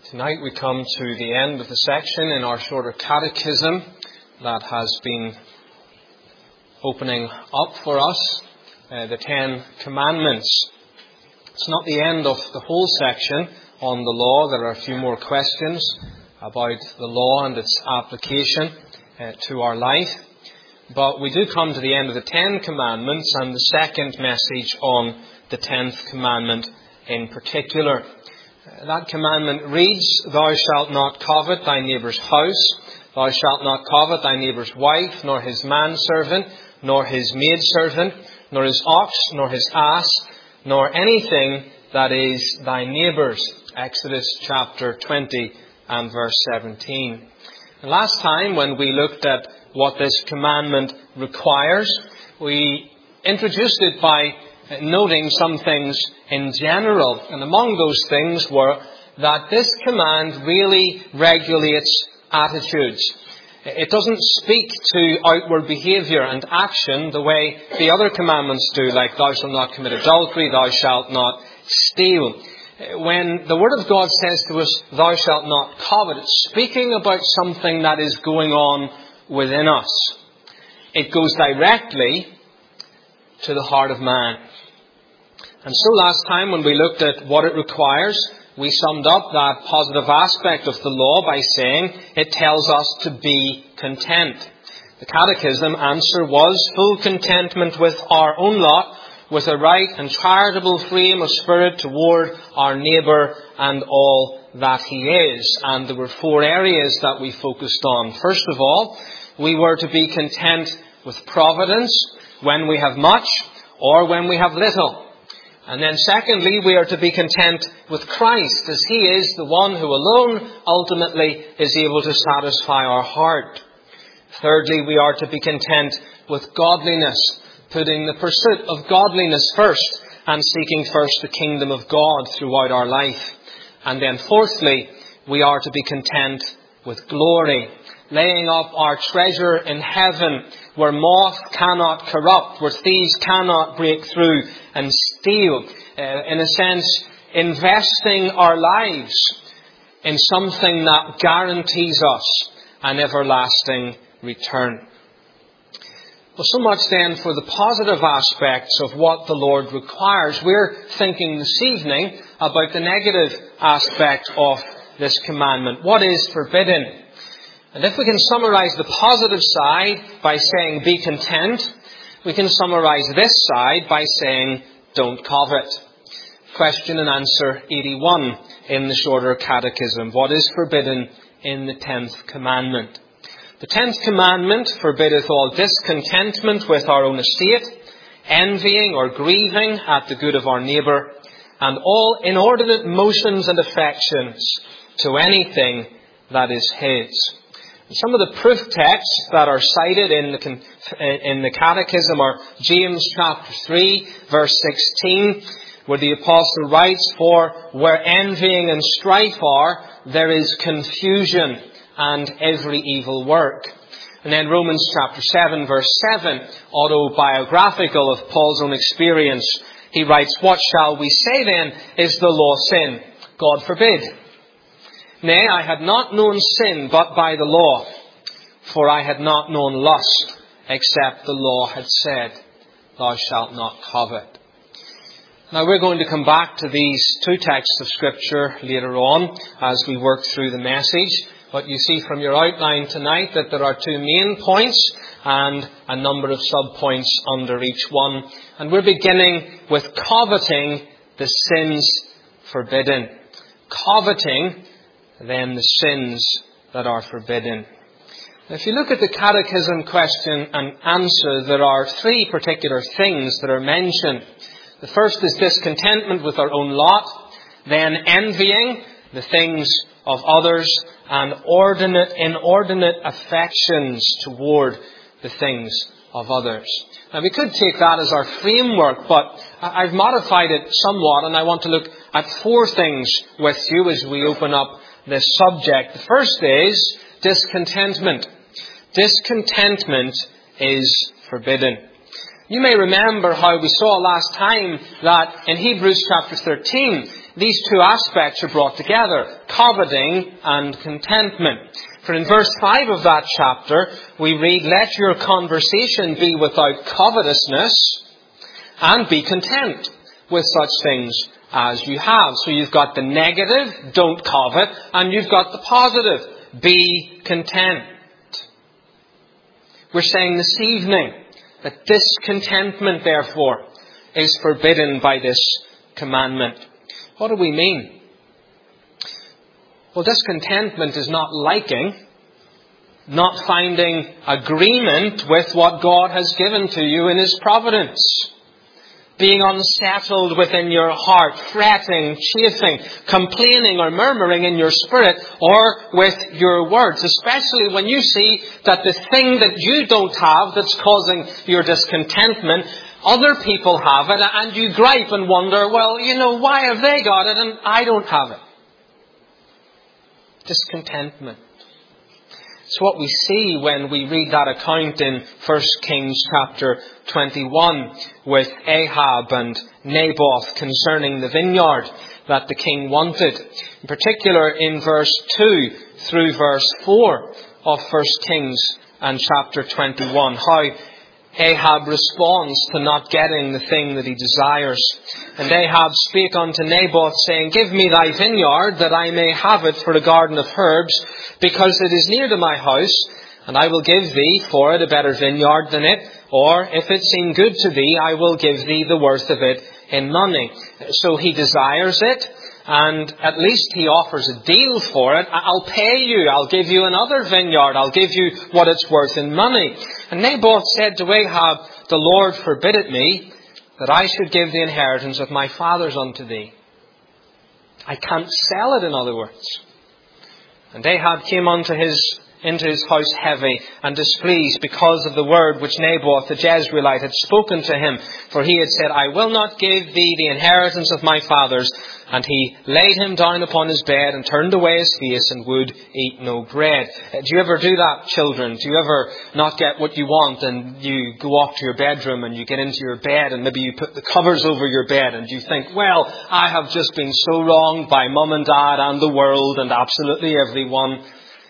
Tonight we come to the end of the section in our shorter catechism that has been opening up for us, the Ten Commandments. It's not the end of the whole section on the law. There are a few more questions about the law and its application to our life. But we do come to the end of the Ten Commandments and the second message on the 10th commandment in particular. That commandment reads, "Thou shalt not covet thy neighbour's house, thou shalt not covet thy neighbour's wife, nor his manservant, nor his maidservant, nor his ox, nor his ass, nor anything that is thy neighbour's." Exodus chapter 20 and verse 17. And last time, when we looked at what this commandment requires, we introduced it by noting some things in general. And among those things were that this command really regulates attitudes. It doesn't speak to outward behaviour and action the way the other commandments do, like thou shalt not commit adultery, thou shalt not steal. When the Word of God says to us, thou shalt not covet, it's speaking about something that is going on within us. It goes directly to the heart of man. And so last time when we looked at what it requires, we summed up that positive aspect of the law by saying it tells us to be content. The catechism answer was full contentment with our own lot, with a right and charitable frame of spirit toward our neighbour and all that he is. And there were four areas that we focused on. First of all, we were to be content with providence when we have much or when we have little. And then secondly, we are to be content with Christ, as he is the one who alone ultimately is able to satisfy our heart. Thirdly, we are to be content with godliness, putting the pursuit of godliness first and seeking first the kingdom of God throughout our life. And then fourthly, we are to be content with glory, laying up our treasure in heaven, where moth cannot corrupt, where thieves cannot break through and steal. In a sense, investing our lives in something that guarantees us an everlasting return. Well, so much then for the positive aspects of what the Lord requires. We're thinking this evening about the negative aspect of this commandment. What is forbidden? And if we can summarize the positive side by saying be content, we can summarize this side by saying don't covet. Question and answer 81 in the shorter catechism. What is forbidden in the 10th commandment? The 10th commandment forbiddeth all discontentment with our own estate, envying or grieving at the good of our neighbour, and all inordinate motions and affections to anything that is his. Some of the proof texts that are cited in the Catechism are James chapter 3, verse 16, where the Apostle writes, "For where envying and strife are, there is confusion and every evil work." And then Romans chapter 7, verse 7, autobiographical of Paul's own experience, he writes, "What shall we say then? Is the law sin? God forbid. Nay, I had not known sin but by the law, for I had not known lust, except the law had said, thou shalt not covet." Now we're going to come back to these two texts of Scripture later on as we work through the message. But you see from your outline tonight that there are two main points and a number of sub-points under each one. And we're beginning with coveting the sins forbidden. Coveting then the sins that are forbidden. If you look at the Catechism question and answer, there are three particular things that are mentioned. The first is discontentment with our own lot, then envying the things of others, and inordinate affections toward the things of others. Now we could take that as our framework, but I've modified it somewhat, and I want to look at four things with you as we open up this subject. The first is discontentment. Discontentment is forbidden. You may remember how we saw last time that in Hebrews chapter 13, these two aspects are brought together. coveting and contentment. For in verse 5 of that chapter, we read, "Let your conversation be without covetousness, and be content with such things as you have." So you've got the negative, don't covet, and you've got the positive, be content. We're saying this evening that discontentment, therefore, is forbidden by this commandment. What do we mean? Well, discontentment is not liking, not finding agreement with what God has given to you in His providence. Being unsettled within your heart, fretting, chafing, complaining or murmuring in your spirit or with your words. Especially when you see that the thing that you don't have that's causing your discontentment, other people have it, and you gripe and wonder, well, why have they got it and I don't have it? Discontentment. It's what we see when we read that account in 1 Kings chapter 21 with Ahab and Naboth concerning the vineyard that the king wanted. In particular in verse 2 through verse 4 of 1 Kings and chapter 21. How Ahab responds to not getting the thing that he desires. "And Ahab spake unto Naboth, saying, Give me thy vineyard, that I may have it for a garden of herbs, because it is near to my house, and I will give thee for it a better vineyard than it. Or, if it seem good to thee, I will give thee the worth of it in money." So he desires it, and at least he offers a deal for it. "I'll pay you, I'll give you another vineyard, I'll give you what it's worth in money." And Naboth said to Ahab, "The Lord forbid it me, that I should give the inheritance of my fathers unto thee." I can't sell it, in other words. And Ahab came into his house heavy and displeased because of the word which Naboth the Jezreelite had spoken to him. For he had said, "I will not give thee the inheritance of my fathers." And he laid him down upon his bed and turned away his face and would eat no bread. Do you ever do that, children? Do you ever not get what you want and you go off to your bedroom and you get into your bed and maybe you put the covers over your bed and you think, well, I have just been so wronged by mum and dad and the world and absolutely everyone.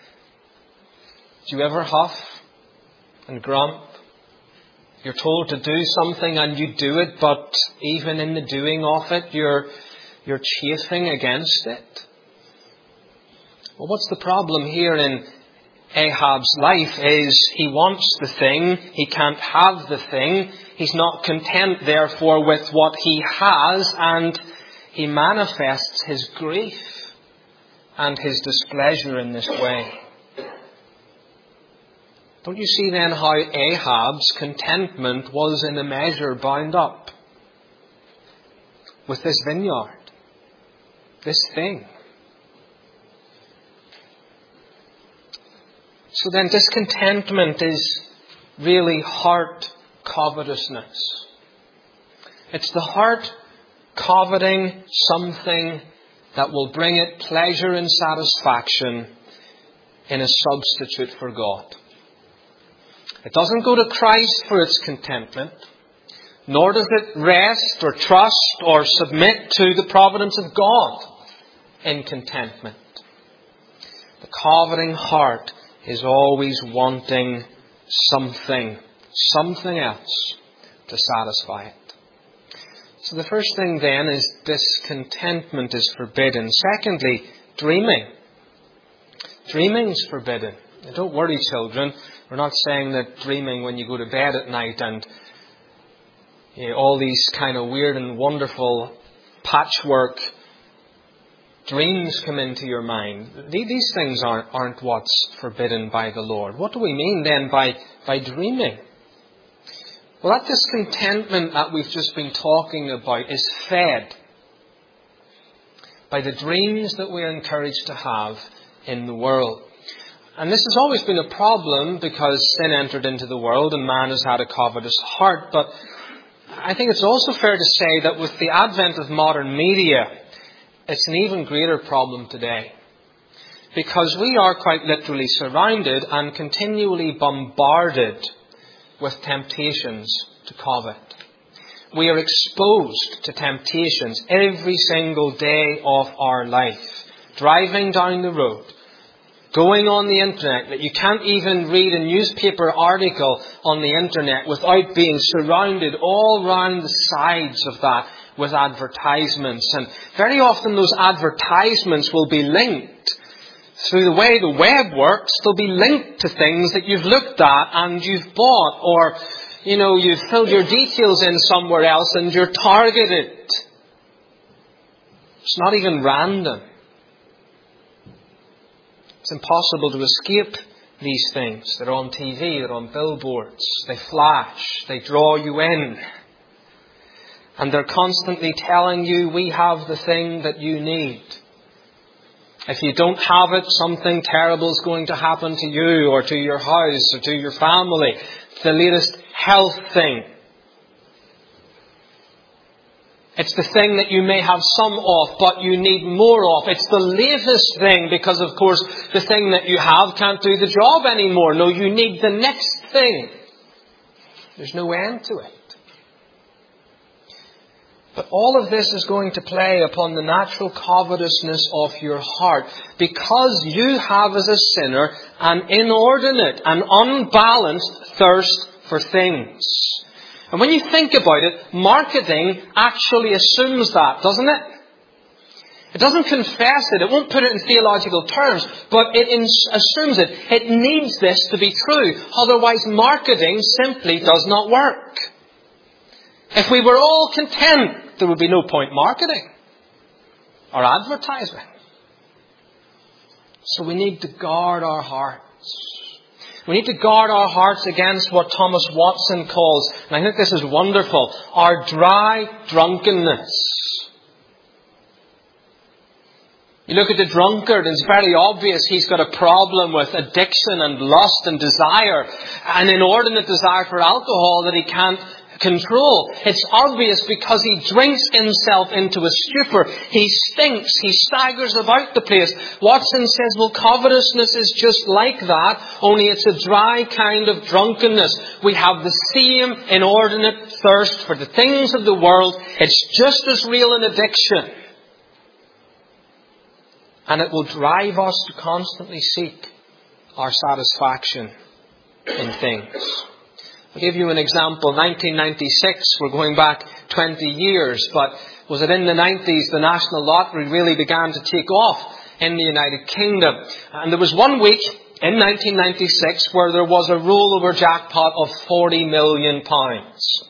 Do you ever huff and grump? You're told to do something and you do it, but even in the doing of it, you're chafing against it. Well, what's the problem here in Ahab's life is he wants the thing, he can't have the thing, he's not content therefore with what he has, and he manifests his grief and his displeasure in this way. Don't you see then how Ahab's contentment was in a measure bound up with this vineyard, this thing? So then discontentment is really heart covetousness. It's the heart coveting something that will bring it pleasure and satisfaction in a substitute for God. It doesn't go to Christ for its contentment, nor does it rest or trust or submit to the providence of God in contentment. The coveting heart is always wanting something else to satisfy it. So the first thing then is discontentment is forbidden. Secondly, dreaming. Dreaming is forbidden. And don't worry, children. We're not saying that dreaming when you go to bed at night and all these kind of weird and wonderful patchwork dreams come into your mind. These things aren't what's forbidden by the Lord. What do we mean then by dreaming? Well, that discontentment that we've just been talking about is fed by the dreams that we're encouraged to have in the world. And this has always been a problem because sin entered into the world and man has had a covetous heart. But I think it's also fair to say that with the advent of modern media, it's an even greater problem today. Because we are quite literally surrounded and continually bombarded with temptations to covet. We are exposed to temptations every single day of our life driving down the road, going on the internet, that you can't even read a newspaper article on the internet without being surrounded all round the sides of that with advertisements. And very often those advertisements will be linked. Through the way the web works, they'll be linked to things that you've looked at and you've bought, or, you've filled your details in somewhere else and you're targeted. It's not even random. It's impossible to escape these things. They're on TV, they're on billboards, they flash, they draw you in. And they're constantly telling you, we have the thing that you need. If you don't have it, something terrible is going to happen to you or to your house or to your family. It's the latest health thing. It's the thing that you may have some of, but you need more of. It's the latest thing because, of course, the thing that you have can't do the job anymore. No, you need the next thing. There's no end to it. But all of this is going to play upon the natural covetousness of your heart, because you have as a sinner an inordinate and unbalanced thirst for things. And when you think about it, marketing actually assumes that, doesn't it? It doesn't confess it. It won't put it in theological terms, but it assumes it. It needs this to be true. Otherwise, marketing simply does not work. If we were all content, there would be no point marketing or advertising. So we need to guard our hearts. We need to guard our hearts against what Thomas Watson calls, and I think this is wonderful, our dry drunkenness. You look at the drunkard, and it's very obvious he's got a problem with addiction and lust and desire, an inordinate desire for alcohol that he can't control. It's obvious because he drinks himself into a stupor. He stinks. He staggers about the place. Watson says, well, covetousness is just like that, only it's a dry kind of drunkenness. We have the same inordinate thirst for the things of the world. It's just as real an addiction. And it will drive us to constantly seek our satisfaction in things. I'll give you an example. 1996, we're going back 20 years, but was it in the 90s the National Lottery really began to take off in the United Kingdom? And there was one week in 1996 where there was a rollover jackpot of £40 million. Do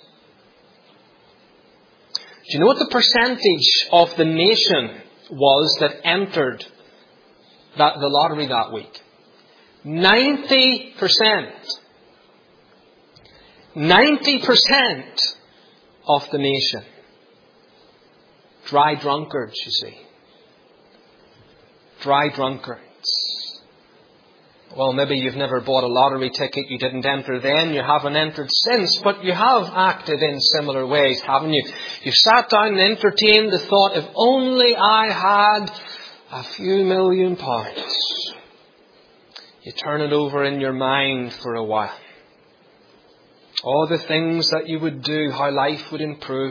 you know what the percentage of the nation was that entered the lottery that week? 90%. 90% of the nation. Dry drunkards, you see. Dry drunkards. Well, maybe you've never bought a lottery ticket, you didn't enter then, you haven't entered since, but you have acted in similar ways, haven't you? You've sat down and entertained the thought, if only I had a few £1 million. You turn it over in your mind for a while. All the things that you would do, how life would improve.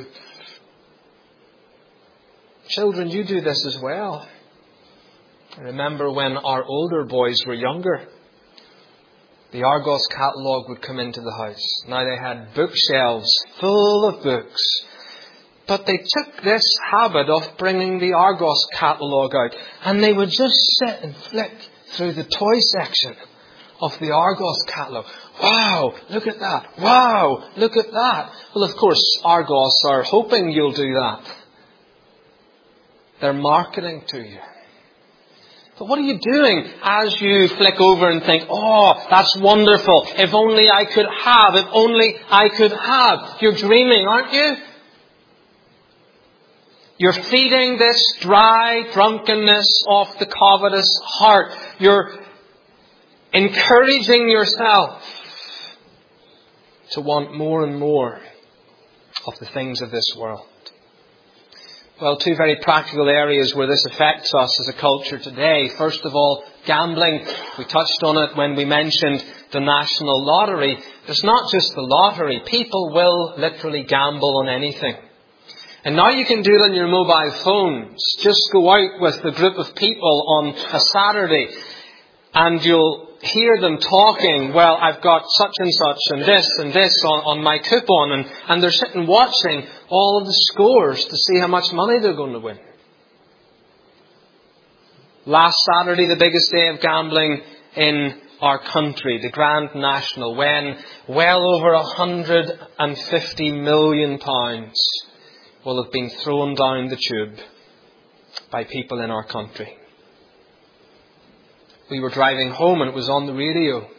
Children, you do this as well. I remember when our older boys were younger, the Argos catalogue would come into the house. Now they had bookshelves full of books. But they took this habit of bringing the Argos catalogue out. And they would just sit and flick through the toy section of the Argos catalogue. Wow, look at that. Wow, look at that. Well, of course, Argos are hoping you'll do that. They're marketing to you. But what are you doing as you flick over and think, oh, that's wonderful. If only I could have. If only I could have. You're dreaming, aren't you? You're feeding this dry drunkenness of the covetous heart. You're encouraging yourself to want more and more of the things of this world. Well, two very practical areas where this affects us as a culture today. First of all, gambling. We touched on it when we mentioned the National Lottery. It's not just the lottery. People will literally gamble on anything. And now you can do it on your mobile phones. Just go out with a group of people on a Saturday and you'll hear them talking, well, I've got such and this on my coupon. And they're sitting watching all of the scores to see how much money they're going to win. Last Saturday, the biggest day of gambling in our country, the Grand National, when well over £150 million will have been thrown down the tube by people in our country. We were driving home and it was on the radio.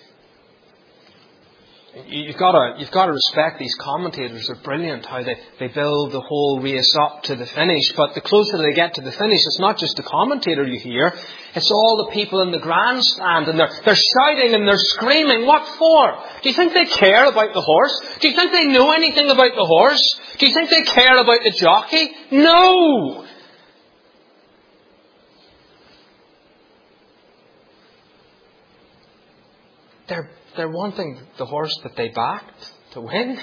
You've got to respect these commentators. They're brilliant how they build the whole race up to the finish. But the closer they get to the finish, it's not just the commentator you hear. It's all the people in the grandstand and they're shouting and they're screaming. What for? Do you think they care about the horse? Do you think they know anything about the horse? Do you think they care about the jockey? No! They're wanting the horse that they backed to win.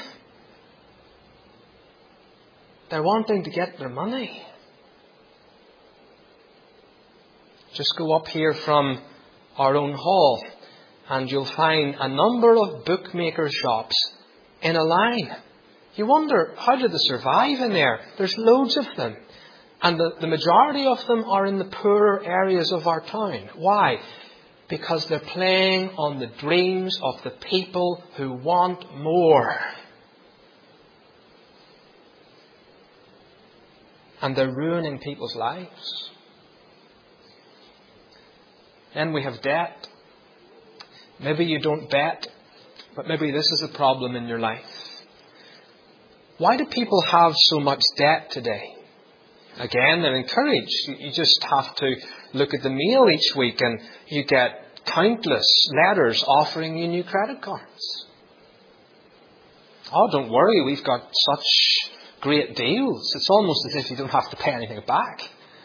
They're wanting to get their money. Just go up here from our own hall and you'll find a number of bookmaker shops in a line. You wonder, how do they survive in there? There's loads of them. And the majority of them are in the poorer areas of our town. Why? Because they're playing on the dreams of the people who want more. And they're ruining people's lives. Then we have debt. Maybe you don't bet, but maybe this is a problem in your life. Why do people have so much debt today? Again, they're encouraged. You just have to look at the mail each week and you get countless letters offering you new credit cards. Oh, don't worry, we've got such great deals. It's almost as if you don't have to pay anything back.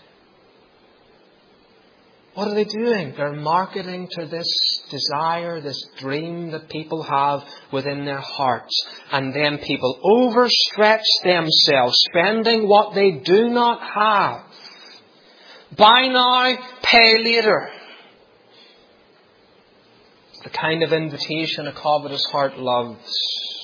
What are they doing? They're marketing to this desire, this dream that people have within their hearts. And then people overstretch themselves, spending what they do not have. Buy now, pay later. It's the kind of invitation a covetous heart loves.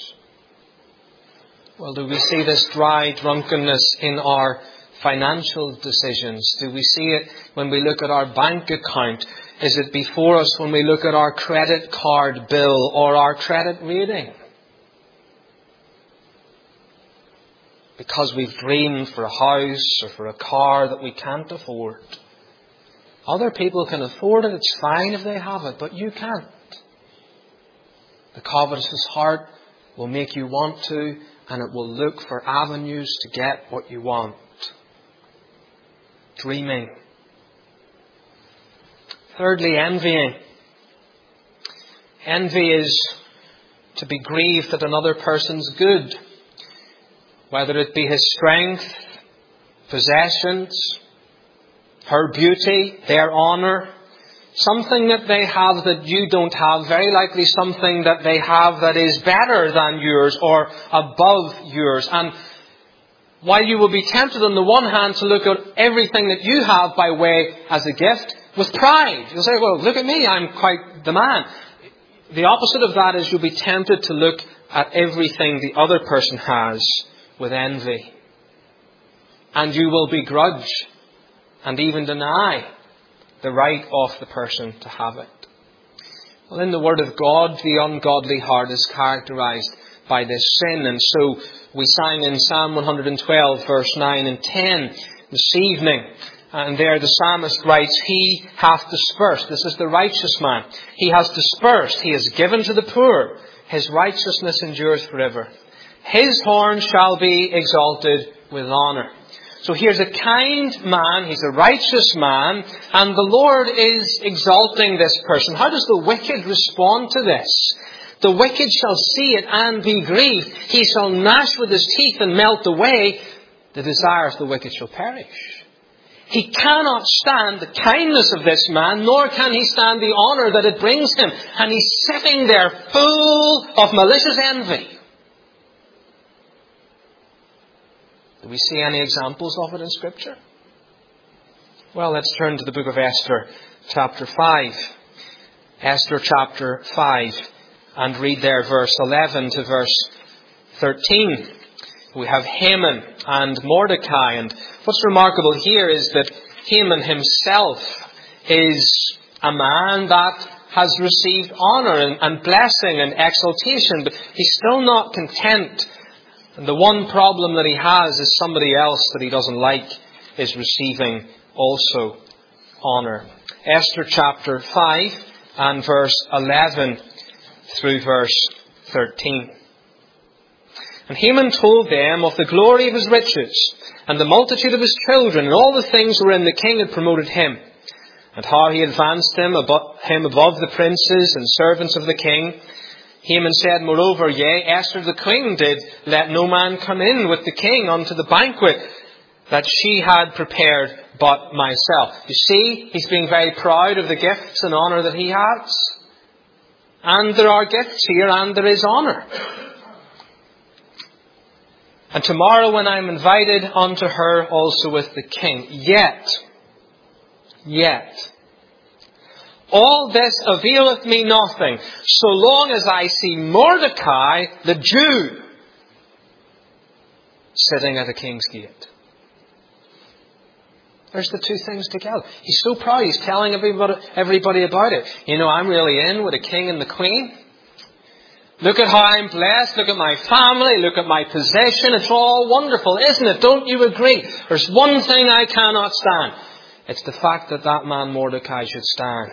Well, do we see this dry drunkenness in our financial decisions? Do we see it when we look at our bank account? Is it before us when we look at our credit card bill or our credit rating? Because we've dreamed for a house or for a car that we can't afford. Other people can afford it. It's fine if they have it, but you can't. The covetous heart will make you want to, and it will look for avenues to get what you want. Dreaming. Thirdly, envying. Envy is to be grieved at another person's good, whether it be his strength, possessions, her beauty, their honour, something that they have that you don't have, very likely something that they have that is better than yours or above yours. And while you will be tempted on the one hand to look at everything that you have by way as a gift with pride. You'll say, well, look at me, I'm quite the man. The opposite of that is you'll be tempted to look at everything the other person has with envy. And you will begrudge and even deny the right of the person to have it. Well, in the Word of God, the ungodly heart is characterized by this sin. And so we sang in Psalm 112, verse 9 and 10 this evening. And there the psalmist writes, He hath dispersed. This is the righteous man. He has dispersed. He has given to the poor. His righteousness endures forever. His horn shall be exalted with honour. So here's a kind man. He's a righteous man. And the Lord is exalting this person. How does the wicked respond to this? The wicked shall see it and be grieved. He shall gnash with his teeth and melt away. The desires of the wicked shall perish. He cannot stand the kindness of this man, nor can he stand the honour that it brings him. And he's sitting there full of malicious envy. The we see any examples of it in Scripture? Well, let's turn to the book of Esther, chapter 5. Esther chapter 5, and read there verse 11 to verse 13. We have Haman and Mordecai, and what's remarkable here is that Haman himself is a man that has received honour and blessing and exaltation, but he's still not content. And the one problem that he has is somebody else that he doesn't like is receiving also honour. Esther chapter 5 and verse 11 through verse 13. And Haman told them of the glory of his riches and the multitude of his children and all the things wherein the king had promoted him, and how he advanced him above the princes and servants of the king. Haman said, moreover, yea, Esther the queen did let no man come in with the king unto the banquet that she had prepared but myself. You see, he's being very proud of the gifts and honour that he has. And there are gifts here and there is honour. And tomorrow when I'm invited unto her also with the king. Yet, all this availeth me nothing, so long as I see Mordecai, the Jew, sitting at the king's gate. There's the two things together. He's so proud, he's telling everybody about it. You know, I'm really in with the king and the queen. Look at how I'm blessed. Look at my family. Look at my possession. It's all wonderful, isn't it? Don't you agree? There's one thing I cannot stand. It's the fact that that man Mordecai should stand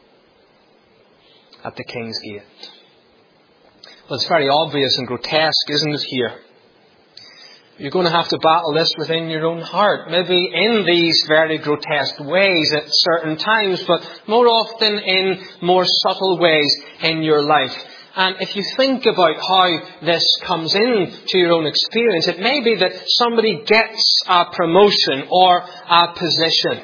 at the king's gate. Well, it's very obvious and grotesque, isn't it, here? You're going to have to battle this within your own heart. Maybe in these very grotesque ways at certain times, but more often in more subtle ways in your life. And if you think about how this comes into your own experience, it may be that somebody gets a promotion or a position.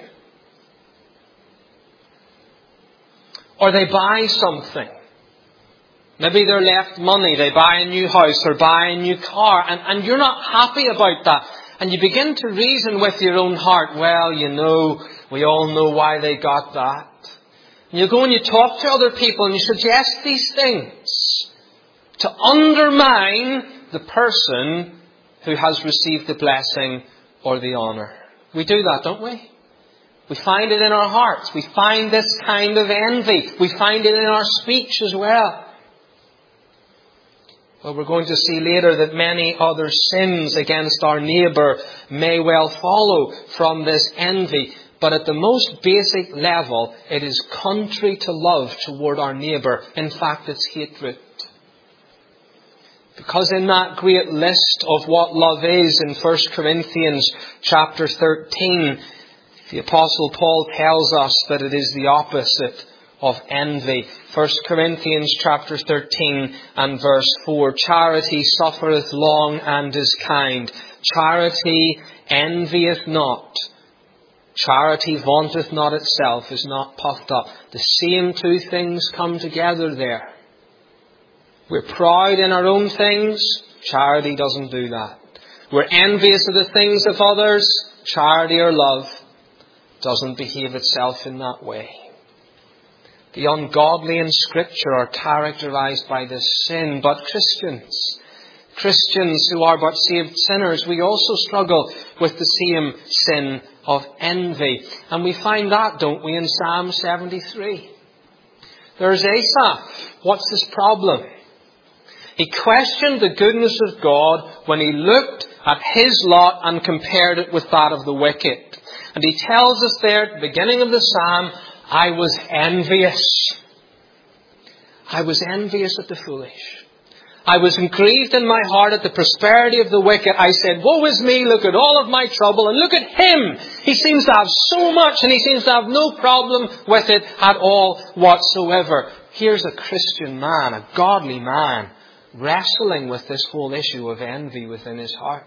Or they buy something. Maybe they're left money, they buy a new house or buy a new car, and you're not happy about that. And you begin to reason with your own heart, well, you know, we all know why they got that. And you go and you talk to other people and you suggest these things to undermine the person who has received the blessing or the honour. We do that, don't we? We find it in our hearts. We find this kind of envy. We find it in our speech as well. Well, we're going to see later that many other sins against our neighbour may well follow from this envy. But at the most basic level, it is contrary to love toward our neighbour. In fact, it's hatred. Because in that great list of what love is in 1 Corinthians chapter 13, the Apostle Paul tells us that it is the opposite of envy. 1 Corinthians chapter 13 and verse 4. Charity suffereth long and is kind. Charity envieth not. Charity vaunteth not itself, is not puffed up. The same two things come together there. We're proud in our own things. Charity doesn't do that. We're envious of the things of others. Charity or love doesn't behave itself in that way. The ungodly in Scripture are characterized by this sin, but Christians who are but saved sinners, we also struggle with the same sin of envy. And we find that, don't we, in Psalm 73. There's Asaph. What's his problem? He questioned the goodness of God when he looked at his lot and compared it with that of the wicked. And he tells us there at the beginning of the Psalm, I was envious. I was envious at the foolish. I was grieved in my heart at the prosperity of the wicked. I said, woe is me, look at all of my trouble, and look at him. He seems to have so much, and he seems to have no problem with it at all whatsoever. Here's a Christian man, a godly man, wrestling with this whole issue of envy within his heart.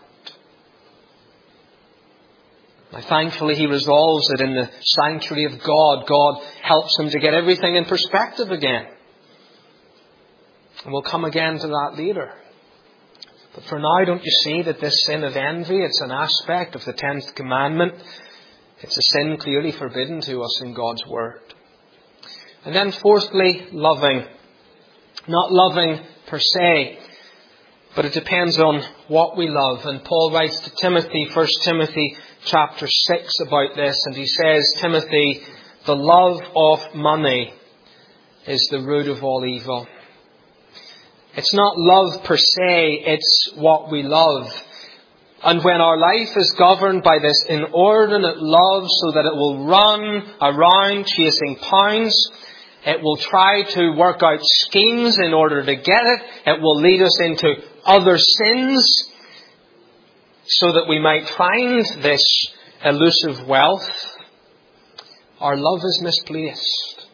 Now, thankfully, he resolves it in the sanctuary of God. God helps him to get everything in perspective again. And we'll come again to that later. But for now, don't you see that this sin of envy, it's an aspect of the 10th commandment. It's a sin clearly forbidden to us in God's Word. And then fourthly, loving. Not loving per se, but it depends on what we love. And Paul writes to Timothy, 1 Timothy chapter 6 about this. And he says, Timothy, the love of money is the root of all evil. It's not love per se, it's what we love. And when our life is governed by this inordinate love so that it will run around chasing pounds, it will try to work out schemes in order to get it, it will lead us into other sins so that we might find this elusive wealth, our love is misplaced.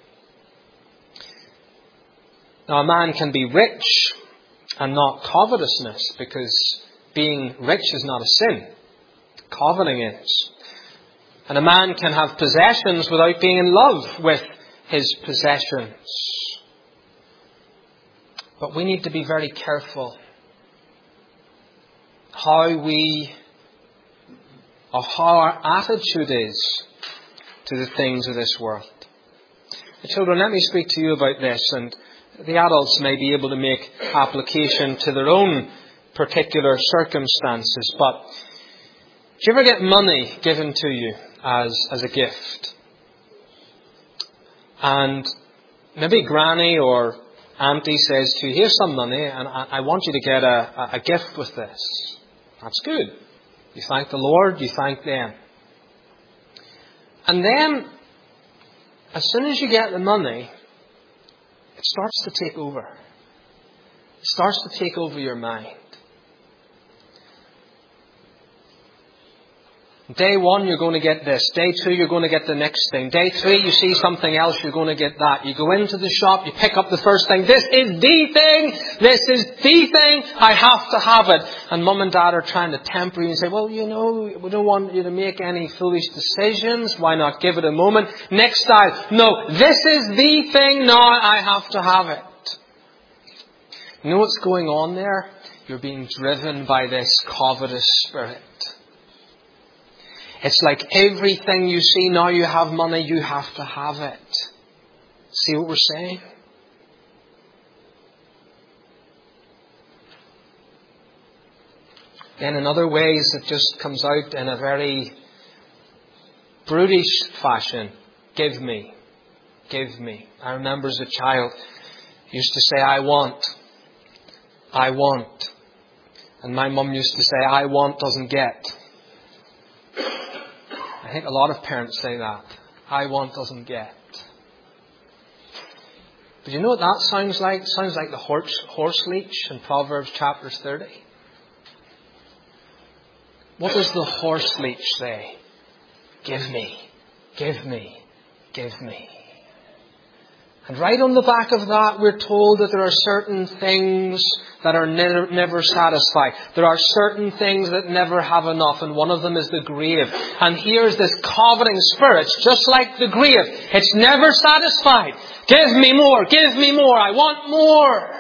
Now, a man can be rich and not covetousness, because being rich is not a sin. Coveting is. And a man can have possessions without being in love with his possessions. But we need to be very careful how our attitude is to the things of this world. Children, let me speak to you about this, and the adults may be able to make application to their own particular circumstances. But do you ever get money given to you as a gift? And maybe Granny or Auntie says to you, here's some money and I want you to get a gift with this. That's good. You thank the Lord, you thank them. And then, as soon as you get the money, it starts to take over. It starts to take over your mind. Day 1, you're going to get this. Day 2, you're going to get the next thing. Day 3, you see something else, you're going to get that. You go into the shop, you pick up the first thing. This is the thing! This is the thing! I have to have it. And Mum and Dad are trying to temper you and say, well, you know, we don't want you to make any foolish decisions. Why not give it a moment? Next time, no, this is the thing, now I have to have it. You know what's going on there? You're being driven by this covetous spirit. It's like everything you see, now you have money, you have to have it. See what we're saying? Then in other ways it just comes out in a very brutish fashion. Give me. Give me. I remember as a child, I used to say, I want. I want. And my mum used to say, I want doesn't get. I think a lot of parents say that. I want doesn't get. But you know what that sounds like? It sounds like the horse leech in Proverbs chapter 30. What does the horse leech say? Give me, give me, give me. And right on the back of that, we're told that there are certain things that are never satisfied. There are certain things that never have enough, and one of them is the grave. And here's this coveting spirit, just like the grave. It's never satisfied. Give me more, I want more.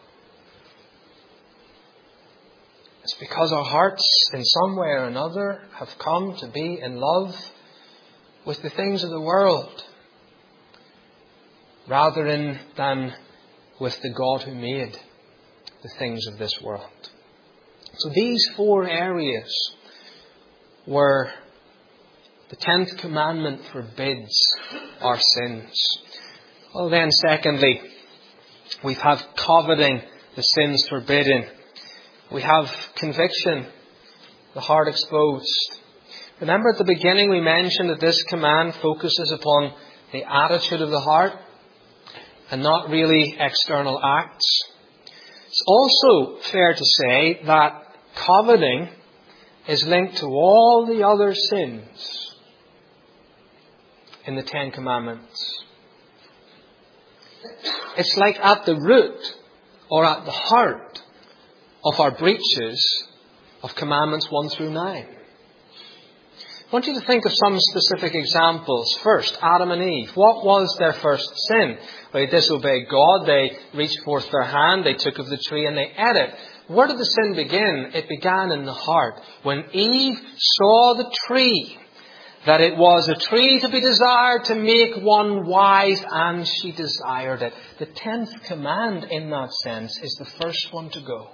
It's because our hearts, in some way or another, have come to be in love with the things of the world, rather than with the God who made the things of this world. So these 4 areas where the 10th commandment forbids our sins. Well then, secondly, we have coveting, the sins forbidden. We have conviction, the heart exposed. Remember at the beginning we mentioned that this command focuses upon the attitude of the heart and not really external acts. It's also fair to say that coveting is linked to all the other sins in the 10 Commandments. It's like at the root or at the heart of our breaches of Commandments 1 through 9. I want you to think of some specific examples. First, Adam and Eve. What was their first sin? They disobeyed God. They reached forth their hand. They took of the tree and they ate it. Where did the sin begin? It began in the heart. When Eve saw the tree, that it was a tree to be desired to make one wise, and she desired it. The 10th command in that sense is the first one to go.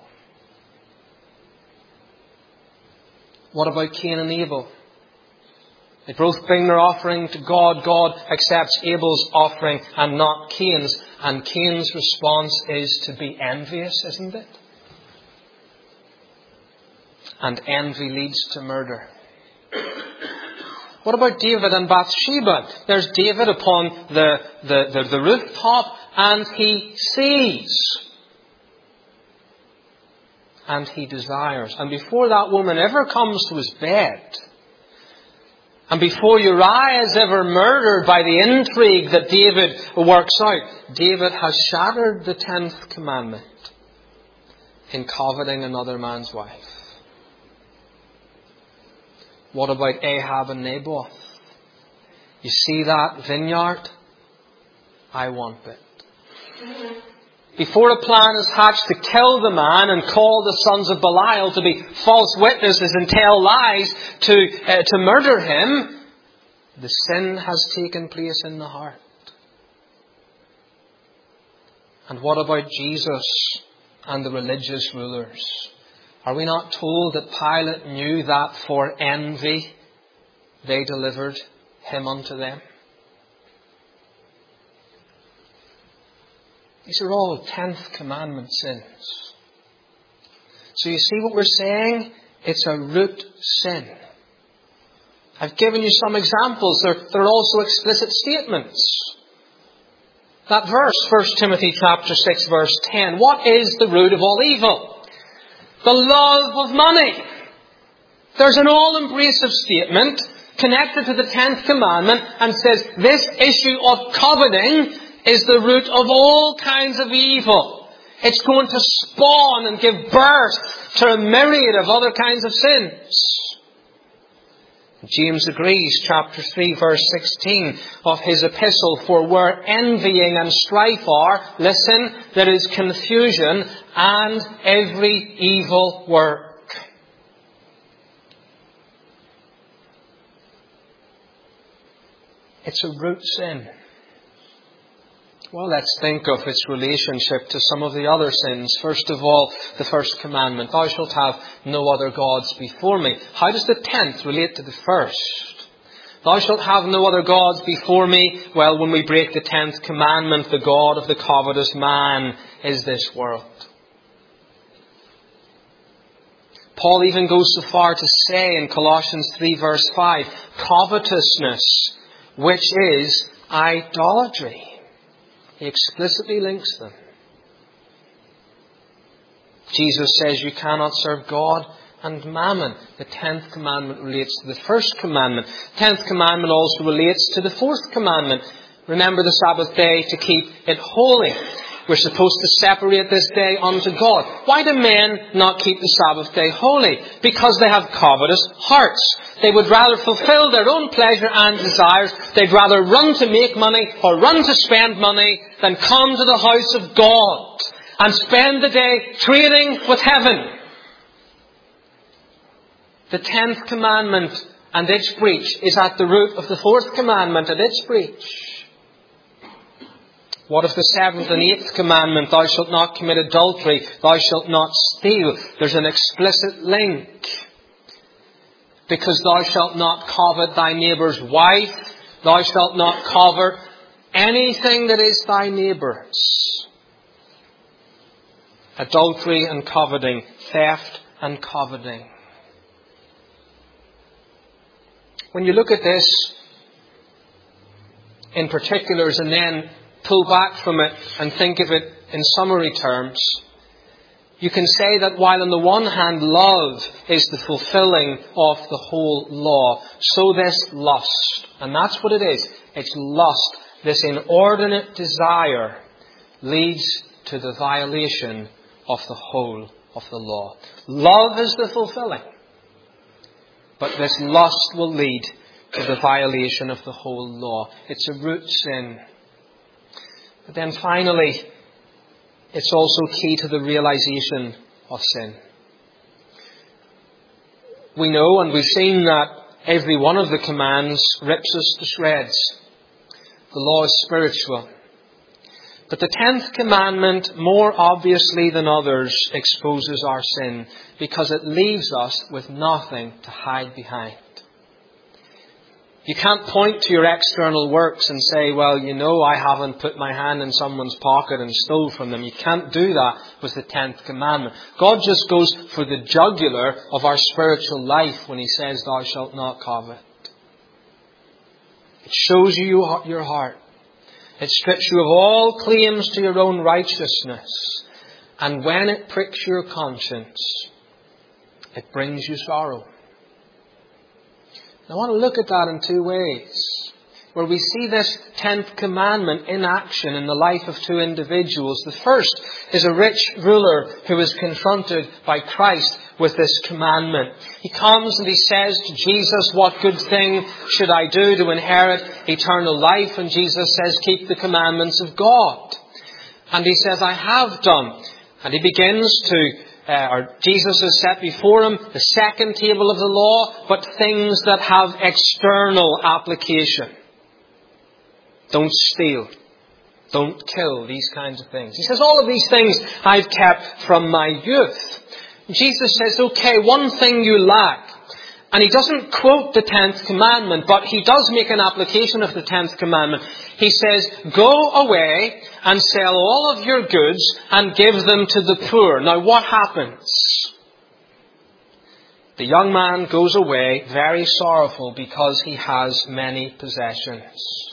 What about Cain and Abel? They both bring their offering to God. God accepts Abel's offering and not Cain's. And Cain's response is to be envious, isn't it? And envy leads to murder. What about David and Bathsheba? There's David upon the rooftop, and he sees. And he desires. And before that woman ever comes to his bed, and before Uriah is ever murdered by the intrigue that David works out, David has shattered the 10th commandment in coveting another man's wife. What about Ahab and Naboth? You see that vineyard? I want it. Before a plan is hatched to kill the man and call the sons of Belial to be false witnesses and tell lies to murder him, the sin has taken place in the heart. And what about Jesus and the religious rulers? Are we not told that Pilate knew that for envy they delivered him unto them? These are all 10th commandment sins. So you see what we're saying? It's a root sin. I've given you some examples. They're also explicit statements. That verse, 1 Timothy chapter 6 verse 10. What is the root of all evil? The love of money. There's an all-embracive statement connected to the 10th commandment and says this issue of coveting is the root of all kinds of evil. It's going to spawn and give birth to a myriad of other kinds of sins. James agrees, chapter 3, verse 16 of his epistle, for where envying and strife are, listen, there is confusion and every evil work. It's a root sin. Well, let's think of its relationship to some of the other sins. First of all, the first commandment, thou shalt have no other gods before me. How does the 10th relate to the first? Thou shalt have no other gods before me. Well, when we break the 10th commandment, the God of the covetous man is this world. Paul even goes so far to say in Colossians 3 verse 5, covetousness, which is idolatry. He explicitly links them. Jesus says you cannot serve God and mammon. The 10th commandment relates to the first commandment. 10th commandment also relates to the 4th commandment. Remember the Sabbath day to keep it holy. We're supposed to separate this day unto God. Why do men not keep the Sabbath day holy? Because they have covetous hearts. They would rather fulfill their own pleasure and desires. They'd rather run to make money or run to spend money than come to the house of God and spend the day trading with heaven. The 10th commandment and its breach is at the root of the 4th commandment and its breach. What if the 7th and 8th commandment, thou shalt not commit adultery, thou shalt not steal? There's an explicit link. Because thou shalt not covet thy neighbour's wife, thou shalt not covet anything that is thy neighbour's. Adultery and coveting, theft and coveting. When you look at this in particulars and then pull back from it and think of it in summary terms, you can say that while on the one hand love is the fulfilling of the whole law, so this lust, and that's what it is, it's lust, this inordinate desire leads to the violation of the whole of the law. Love is the fulfilling, but this lust will lead to the violation of the whole law. It's a root sin. But then finally, it's also key to the realization of sin. We know and we've seen that every one of the commands rips us to shreds. The law is spiritual. But the 10th commandment, more obviously than others, exposes our sin because it leaves us with nothing to hide behind. You can't point to your external works and say, well, you know, I haven't put my hand in someone's pocket and stole from them. You can't do that with the 10th commandment. God just goes for the jugular of our spiritual life when He says, thou shalt not covet. It shows you your heart. It strips you of all claims to your own righteousness. And when it pricks your conscience, it brings you sorrow. I want to look at that in two ways. Where we see this 10th commandment in action in the life of two individuals. The first is a rich ruler who is confronted by Christ with this commandment. He comes and he says to Jesus, what good thing should I do to inherit eternal life? And Jesus says, keep the commandments of God. And he says, I have done. And he begins to Jesus has set before him the second table of the law, but things that have external application. Don't steal. Don't kill. These kinds of things. He says, all of these things I've kept from my youth. Jesus says, okay, one thing you lack. And he doesn't quote the 10th commandment, but he does make an application of the 10th commandment. He says, go away and sell all of your goods and give them to the poor. Now what happens? The young man goes away very sorrowful because he has many possessions.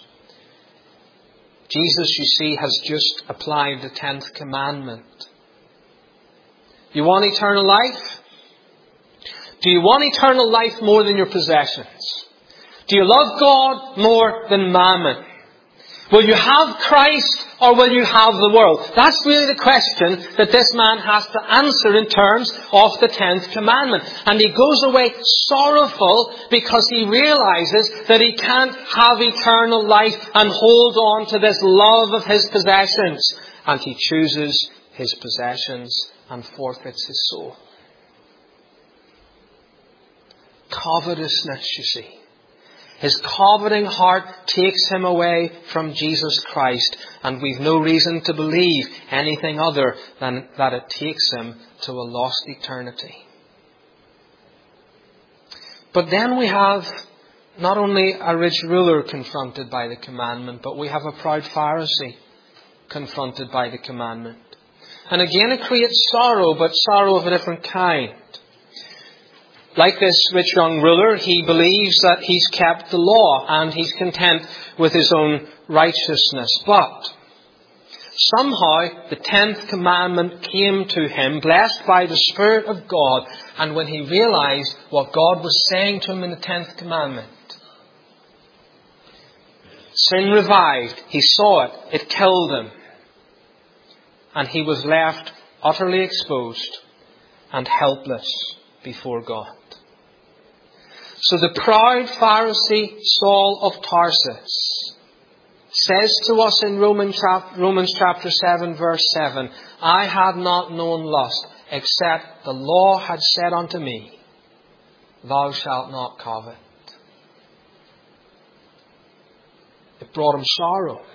Jesus, you see, has just applied the 10th commandment. You want eternal life? Do you want eternal life more than your possessions? Do you love God more than mammon? Will you have Christ or will you have the world? That's really the question that this man has to answer in terms of the 10th commandment. And he goes away sorrowful because he realizes that he can't have eternal life and hold on to this love of his possessions. And he chooses his possessions and forfeits his soul. Covetousness, you see. His coveting heart takes him away from Jesus Christ, and we've no reason to believe anything other than that it takes him to a lost eternity. But then we have not only a rich ruler confronted by the commandment, but we have a proud Pharisee confronted by the commandment. And again it creates sorrow, but sorrow of a different kind. Like this rich young ruler, he believes that he's kept the law and he's content with his own righteousness. But somehow the 10th commandment came to him, blessed by the Spirit of God. And when he realized what God was saying to him in the 10th commandment, sin revived. He saw it. It killed him. And he was left utterly exposed and helpless before God. So the proud Pharisee Saul of Tarsus says to us in Romans chapter 7 verse 7, I had not known lust except the law had said unto me, thou shalt not covet. It brought him sorrow.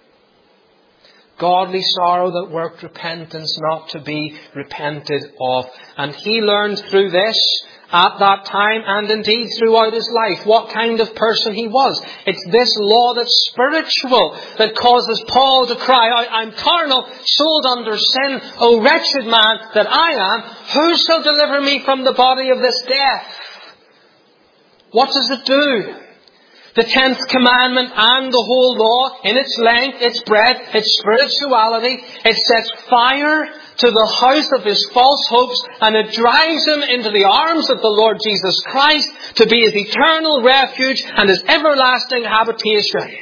Godly sorrow that worked repentance not to be repented of. And he learned through this at that time and indeed throughout his life what kind of person he was. It's this law that's spiritual that causes Paul to cry out, I'm carnal, sold under sin, O wretched man that I am, who shall deliver me from the body of this death? What does it do? The 10th commandment and the whole law, in its length, its breadth, its spirituality, it sets fire to the house of his false hopes and it drives him into the arms of the Lord Jesus Christ to be his eternal refuge and his everlasting habitation.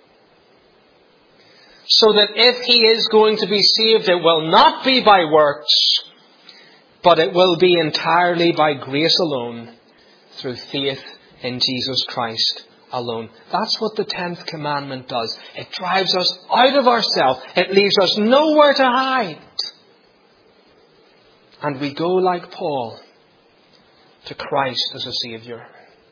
So that if he is going to be saved, it will not be by works, but it will be entirely by grace alone, through faith in Jesus Christ alone. That's what the 10th commandment does. It drives us out of ourselves. It leaves us nowhere to hide. And we go like Paul to Christ as a Saviour.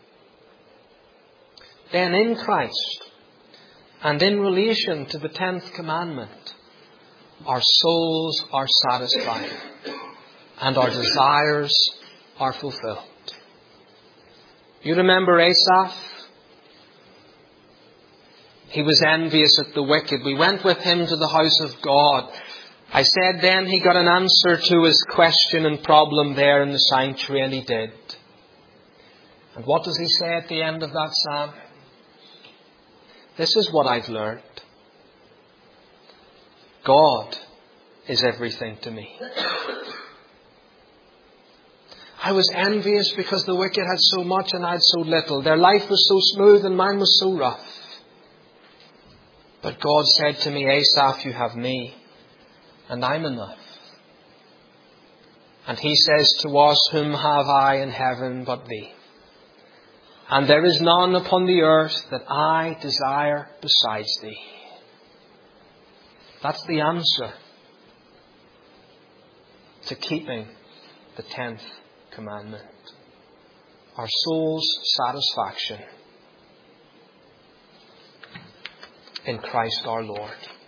Then in Christ and in relation to the 10th commandment, our souls are satisfied and our desires are fulfilled. You remember Asaph? He was envious at the wicked. We went with him to the house of God. I said then he got an answer to his question and problem there in the sanctuary, and he did. And what does he say at the end of that psalm? This is what I've learned. God is everything to me. I was envious because the wicked had so much and I had so little. Their life was so smooth and mine was so rough. But God said to me, Asaph, you have me, and I'm enough. And He says to us, whom have I in heaven but Thee? And there is none upon the earth that I desire besides Thee. That's the answer to keeping the 10th commandment. Our soul's satisfaction in Christ our Lord.